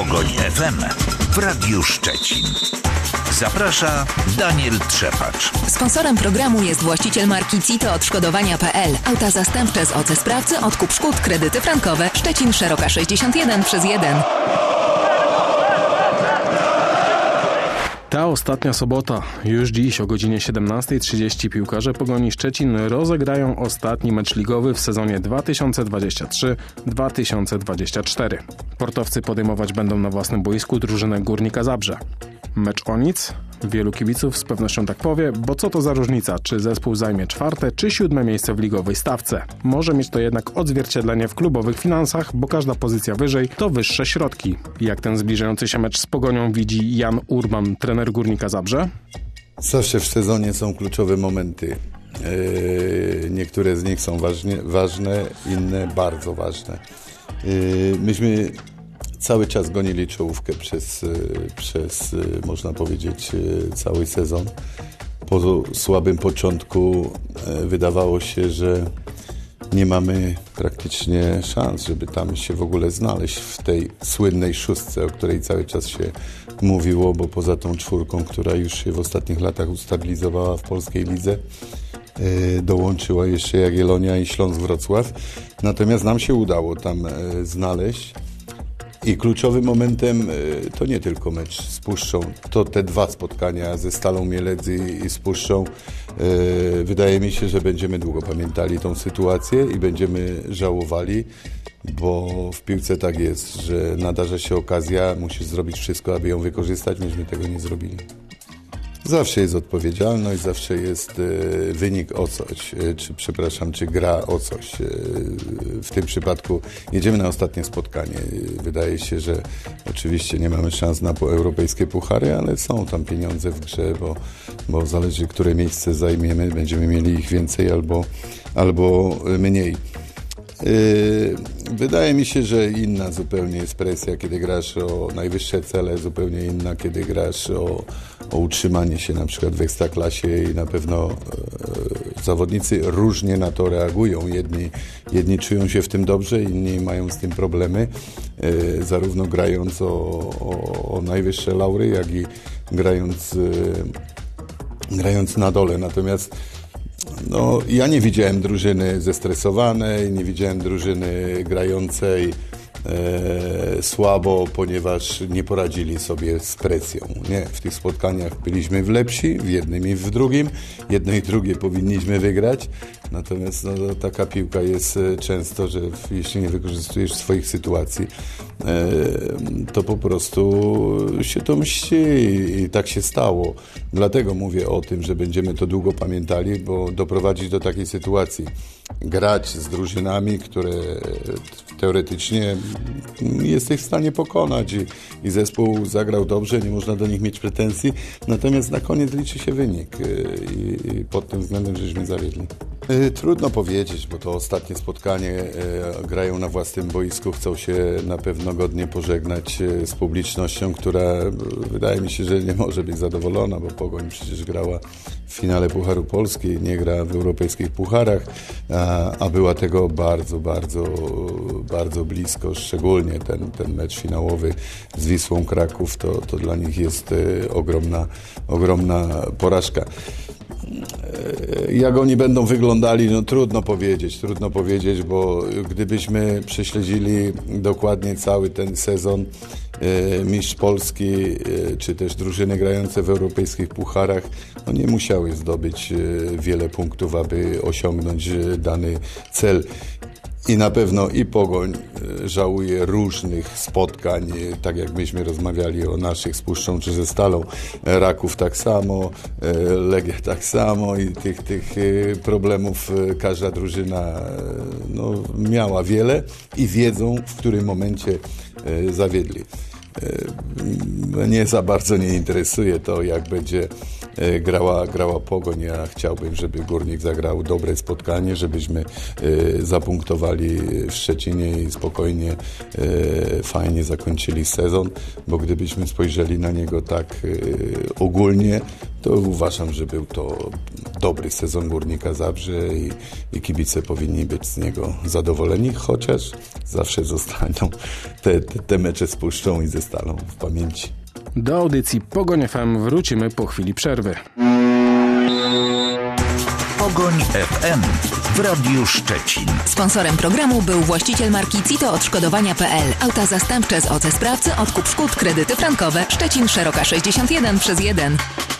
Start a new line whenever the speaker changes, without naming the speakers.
Pogoń FM w Radiu Szczecin. Zaprasza Daniel Trzepacz.
Sponsorem programu jest właściciel marki CITO Odszkodowania.pl. Auta zastępcze z OC Sprawcy, odkup szkód, kredyty frankowe. Szczecin, Szeroka 61/1.
Ta ostatnia sobota. Już dziś o godzinie 17:30 piłkarze Pogoni Szczecin rozegrają ostatni mecz ligowy w sezonie 2023-2024. Portowcy podejmować będą na własnym boisku drużynę Górnika Zabrze. Mecz o nic? Wielu kibiców z pewnością tak powie, bo co to za różnica, czy zespół zajmie 4. czy 7. miejsce w ligowej stawce. Może mieć to jednak odzwierciedlenie w klubowych finansach, bo każda pozycja wyżej to wyższe środki. Jak ten zbliżający się mecz z Pogonią widzi Jan Urban, trener Górnika Zabrze?
Zawsze w sezonie są kluczowe momenty. Niektóre z nich są ważne, inne bardzo ważne. Myśmy cały czas gonili czołówkę przez można powiedzieć, cały sezon. Po słabym początku wydawało się, że nie mamy praktycznie szans, żeby tam się w ogóle znaleźć w tej słynnej 6, o której cały czas się mówiło, bo poza tą 4, która już się w ostatnich latach ustabilizowała w polskiej lidze, dołączyła jeszcze Jagiellonia i Śląsk Wrocław. Natomiast nam się udało tam znaleźć. I kluczowym momentem to nie tylko mecz z Puszczą, to te 2 spotkania ze Stalą Mielec i z Puszczą. Wydaje mi się, że będziemy długo pamiętali tą sytuację i będziemy żałowali, bo w piłce tak jest, że nadarza się okazja, musisz zrobić wszystko, aby ją wykorzystać, myśmy tego nie zrobili. Zawsze jest odpowiedzialność, zawsze jest wynik o coś, czy gra o coś. W tym przypadku jedziemy na ostatnie spotkanie. Wydaje się, że oczywiście nie mamy szans na europejskie puchary, ale są tam pieniądze w grze, bo zależy, które miejsce zajmiemy, będziemy mieli ich więcej albo mniej. Wydaje mi się, że inna zupełnie jest presja, kiedy grasz o najwyższe cele, zupełnie inna, kiedy grasz o utrzymanie się na przykład w Ekstraklasie i na pewno zawodnicy różnie na to reagują. Jedni czują się w tym dobrze, inni mają z tym problemy, zarówno grając o najwyższe laury, jak i grając na dole. Natomiast ja nie widziałem drużyny zestresowanej, nie widziałem drużyny grającej słabo, ponieważ nie poradzili sobie z presją. Nie, w tych spotkaniach byliśmy lepsi, w jednym i w drugim. Jedno i drugie powinniśmy wygrać. Natomiast taka piłka jest często, że jeśli nie wykorzystujesz swoich sytuacji, to po prostu się to mści i tak się stało. Dlatego mówię o tym, że będziemy to długo pamiętali, bo doprowadzić do takiej sytuacji, grać z drużynami, które teoretycznie jesteś w stanie pokonać i zespół zagrał dobrze, nie można do nich mieć pretensji, natomiast na koniec liczy się wynik i pod tym względem żeśmy zawiedli. Trudno powiedzieć, bo to ostatnie spotkanie, grają na własnym boisku, chcą się na pewno godnie pożegnać z publicznością, która wydaje mi się, że nie może być zadowolona, bo Pogoń przecież grała w finale Pucharu Polski, nie gra w europejskich pucharach, a była tego bardzo, bardzo, bardzo blisko, szczególnie ten mecz finałowy z Wisłą Kraków, to dla nich jest ogromna porażka. Jak oni będą wyglądali, trudno powiedzieć, bo gdybyśmy prześledzili dokładnie cały ten sezon, mistrz Polski, czy też drużyny grające w europejskich pucharach, nie musiały zdobyć wiele punktów, aby osiągnąć dany cel. I na pewno i Pogoń żałuje różnych spotkań, tak jak myśmy rozmawiali o naszych z Puszczą czy ze Stalą. Raków tak samo, Legia tak samo i tych problemów każda drużyna miała wiele i wiedzą, w którym momencie zawiedli. Mnie za bardzo nie interesuje to, jak będzie grała Pogoń. Ja chciałbym, żeby Górnik zagrał dobre spotkanie, żebyśmy zapunktowali w Szczecinie i spokojnie, fajnie zakończyli sezon, bo gdybyśmy spojrzeli na niego tak ogólnie, to uważam, że był to dobry sezon Górnika Zabrze i kibice powinni być z niego zadowoleni, chociaż zawsze zostaną te mecze z Puszczą i ze Stalą w pamięci.
Do audycji Pogoń FM wrócimy po chwili przerwy.
Pogoń FM w Radiu Szczecin.
Sponsorem programu był właściciel marki CITO Odszkodowania.pl. Auta zastępcze z OC Sprawcy, odkup szkód, kredyty frankowe. Szczecin, Szeroka 61/1.